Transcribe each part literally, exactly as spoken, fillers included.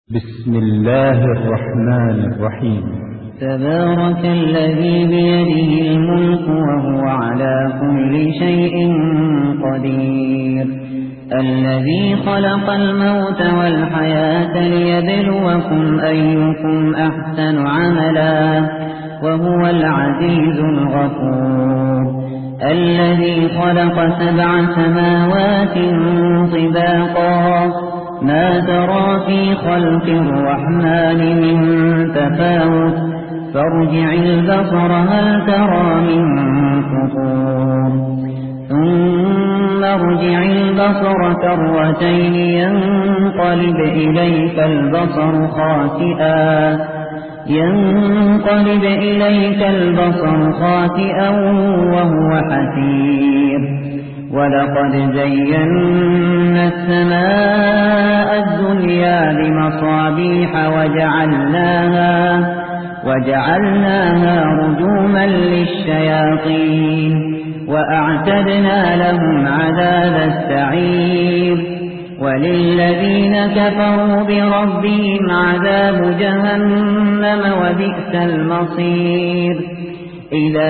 بسم الله الرحمن الرحيم. تبارك الذي بيده الملك وهو على كل شيء قدير، الذي خلق الموت والحياة ليبلوكم أيكم أحسن عملا وهو العزيز الغفور، الذي خلق سبع سماوات طباقا ما ترى في خلق الرحمن من تفاوت فارجع البصر هل ترى من فطور ثم ارجع البصر كرتين ينقلب إليك البصر خاسئا ينقلب إليك البصر خاسئا وهو حسير، ولقد زينا السماء الدنيا بمصابيح وجعلناها وجعلناها رجوما للشياطين وأعتدنا لهم عذاب السعير، وللذين كفروا بربهم عذاب جهنم وبئس المصير، إذا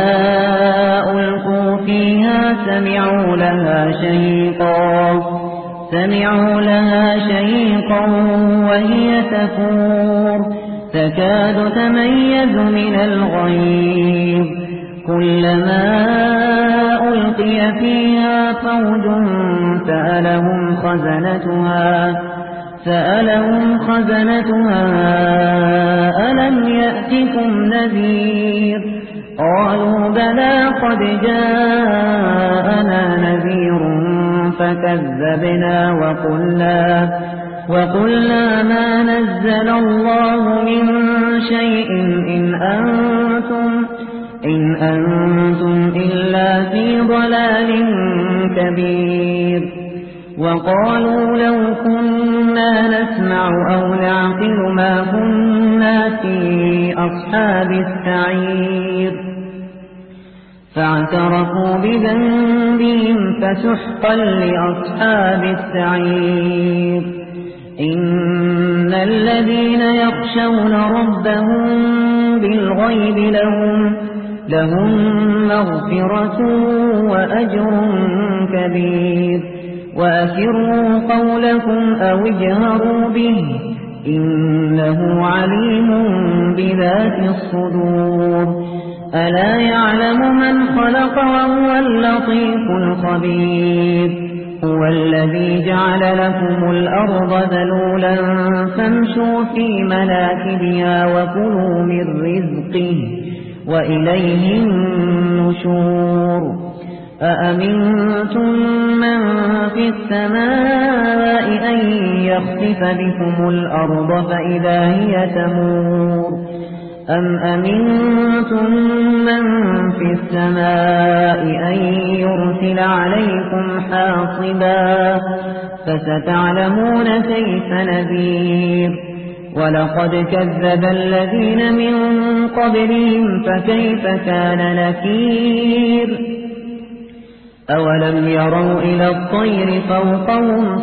ألقوا فيها سمعوا لها شهيقا سمعوا لها شهيقا وهي تفور تكاد تميز من الغيظ، كلما ألقي فيها فوج سألهم خزنتها سألهم خزنتها ألم يأتكم نذير، قالوا بلى قد جاءنا نذير فكذبنا وقلنا وقلنا ما نزل الله من شيء إن أنتم إن أنتم إلا في ضلال كبير، وقالوا لو كنا نسمع أو نعقل ما كنا في أصحاب السعير، فاعترفوا بذنبهم فسحقا لأصحاب السعير، إن الذين يخشون ربهم بالغيب لهم لهم مغفرة وأجر كبير، وأسروا قولكم أو اجهروا به إنه عليم بذات الصدور، ألا يعلم من خلق وهو اللطيف الخبير، هو الذي جعل لكم الأرض ذلولا فامشوا في مناكبها وكلوا من رزقه وإليه النشور، أأمنتم من في السماء أن يخسف بكم الأرض فإذا هي تمور، أم أمنتم من في السماء أن يرسل عليكم حاصبا فستعلمون كيف نذير، ولقد كذب الذين من قبلهم فكيف كان نكير، أولم يروا إلى الطير فوقهم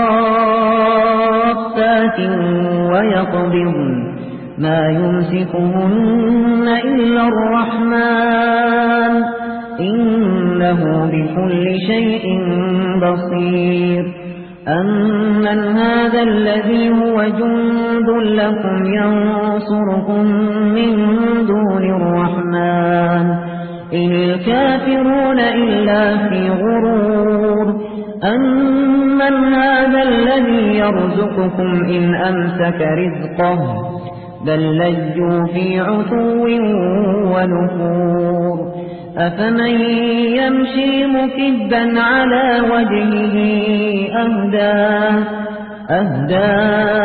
صافات ويقبضن ما يمسكهن إلا الرحمن إنه بكل شيء بصير، أمن هذا الذي هو جند لكم ينصركم من دون الرحمن إن الكافرون إلا في غرور، أمن هذا الذي يرزقكم إن أمسك رزقه بل لجوا في عتو ونفور، أفمن يمشي مكبا على وجهه أهدى أهدى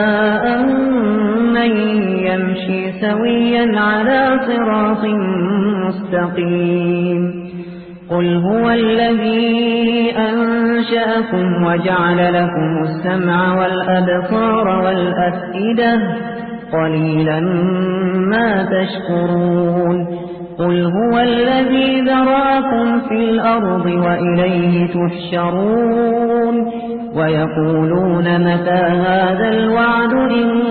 أمن يمشي سويا على صراط مستقيم، قل هو الذي أنشأكم وجعل لكم السمع والأبصار والأفئدة قليلا ما تشكرون، قل هو الذي ذراكم في الأرض وإليه تحشرون، ويقولون متى هذا الوعد إن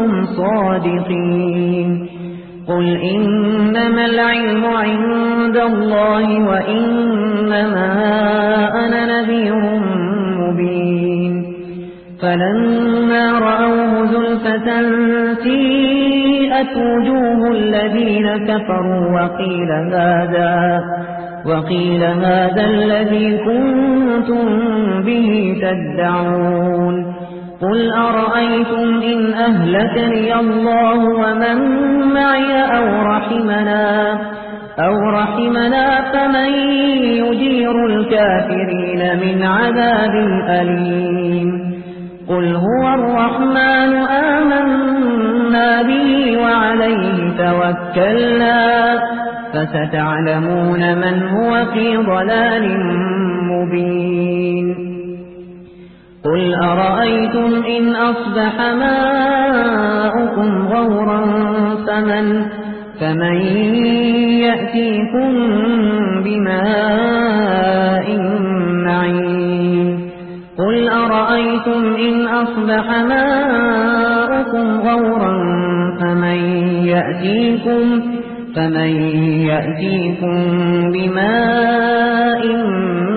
كنتم صادقين قل إنما العلم عند الله وإنما أنا نذير مبين فلما رأوه زلفة سيئت وجوه الذين كفروا وقيل هذا وقيل هذا الذي كنتم به تدعون قل أرأيتم إن أهلكني الله ومن معي أو رحمنا أو رحمنا فمن يجير الكافرين من عذاب أليم قل هو الرحمن آمنا به وعليه توكلنا فستعلمون من هو في ضلال مبين قل أرأيتم إن أصبح ماؤكم غورا فمن, فمن يأتيكم بماء معين قل أرأيتم إن أصبح ماؤكم غورا فمن يأتيكم, فمن يأتيكم بماء